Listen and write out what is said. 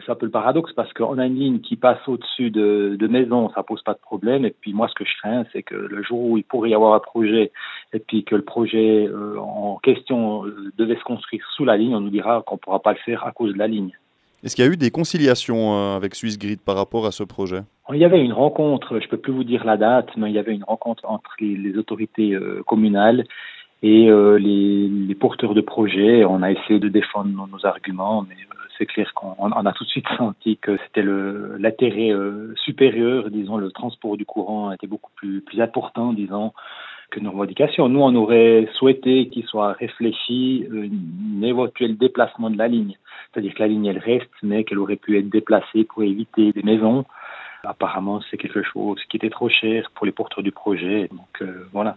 c'est un peu le paradoxe parce qu'on a une ligne qui passe au-dessus de maisons, ça pose pas de problème. Et puis moi, ce que je crains, c'est que le jour où il pourrait y avoir un projet et puis que le projet en question devait se construire sous la ligne, on nous dira qu'on pourra pas le faire à cause de la ligne. Est-ce qu'il y a eu des conciliations avec Swissgrid par rapport à ce projet? Il y avait une rencontre, je peux plus vous dire la date, mais il y avait une rencontre entre les autorités communales et les porteurs de projets. On a essayé de défendre nos arguments, mais c'est clair qu'on a tout de suite senti que c'était l'intérêt supérieur, disons, le transport du courant était beaucoup plus important, disons, que nos revendications. Nous, on aurait souhaité qu'il soit réfléchi un éventuel déplacement de la ligne. C'est-à-dire que la ligne, elle reste, mais qu'elle aurait pu être déplacée pour éviter des maisons. Apparemment, c'est quelque chose qui était trop cher pour les porteurs du projet. Donc, voilà.